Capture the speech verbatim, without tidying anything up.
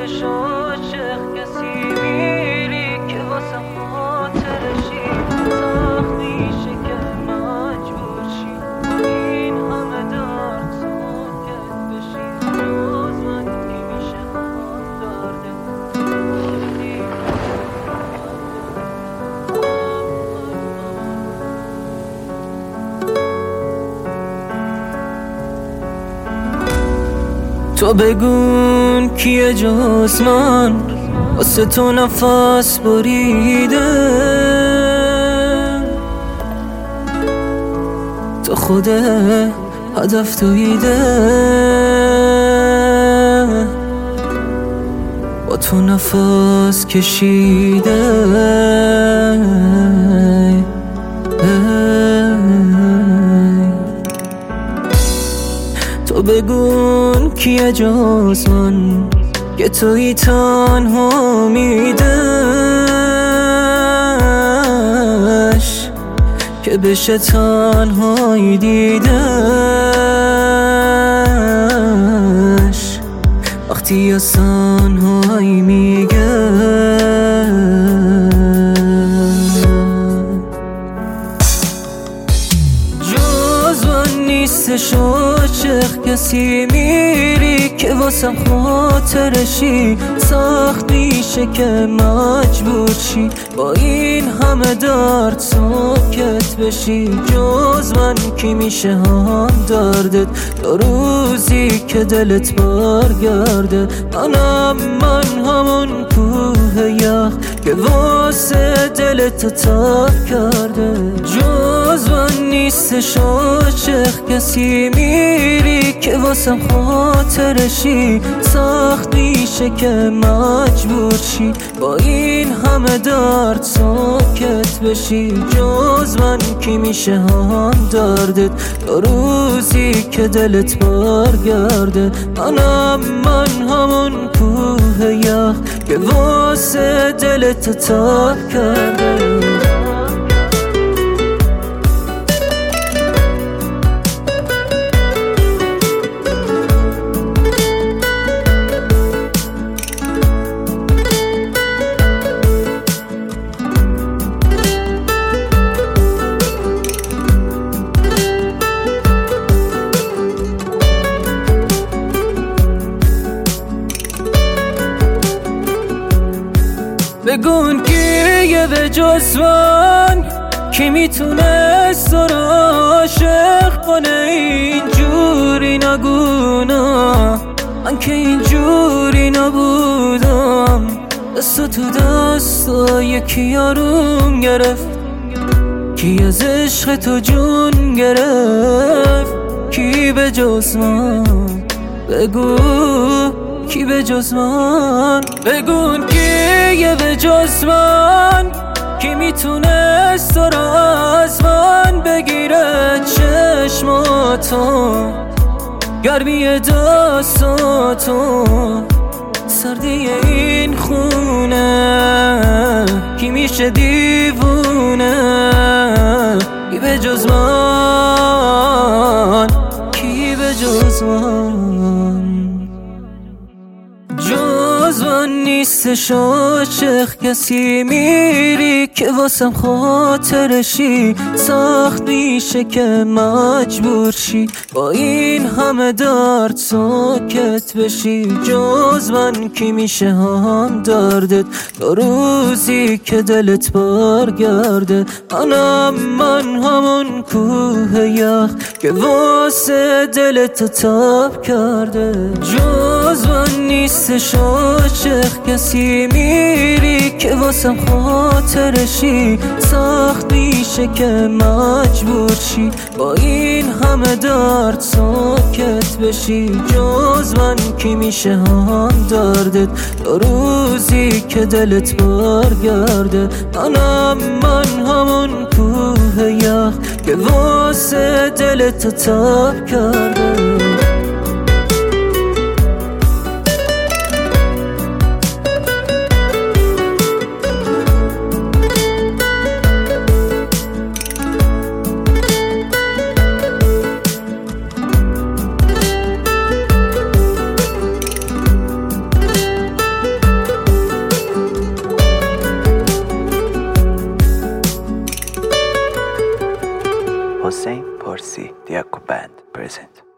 نیستش عاشق کسی میری که واسم خاطرشی سخت میشه که مجبور شی این همه درد ساکت بشی جز من کی میشه هم درده تو بگون کیه جز من واسه تو نفس بریده تو خود هدف تویده با تو نفس کشیده تو بگون کیه جز من که توی تنها میدش که بشه تنهایی دیدش وقتی از تنهایی میگه جز من نیستش عاشق کسی میری که واسم خاطرشی سخت میشه که مجبور شی با این همه درد ساکت بشی جز من کی میشه هم دردت تا روزی که دلت برگرده منم من همون کوه یخ که واسه دلت تب کرده جز من نیستش عاشق کسی میری که واسم خاطرشی سخت میشه که مجبور شی با این همه درد ساکت بشی جز من کی میشه هم دردت تا روزی که دلت برگرده منم من همون کوه یخ که واسه دلت تب کرده بگون کیه به جز من کی میتونست تو رو عاشق کنه اینجوری نگونا من که اینجوری نبودم دست تو دست یکی یارون گرفت کی از عشق تو جون گرفت کی به جز من بگو کی به جز من بگون کیه به جز من کی میتونست تو را از من بگیره چشماتو گرمی دستاتو سردی این خونه کی میشه دیوونه کی به جز من کی به جز من جز من نیستش عاشق کسی میری که واسم خاطرشی سخت میشه که مجبور شی با این همه درد ساکت بشی جز من کی میشه هم دردت تا روزی که دلت برگرده منم من همون کوه یخ که واسه دلت تب کرده جز من نیستش عاشق کسی میری که واسم خاطرشی سخت میشه که مجبور شی با این همه درد ساکت بشی جز من کی میشه هم دردت تا روزی که دلت برگرده منم من همون کوه یخ که واسه دلت تب کرده فارسی دیاکو بند پرزنت.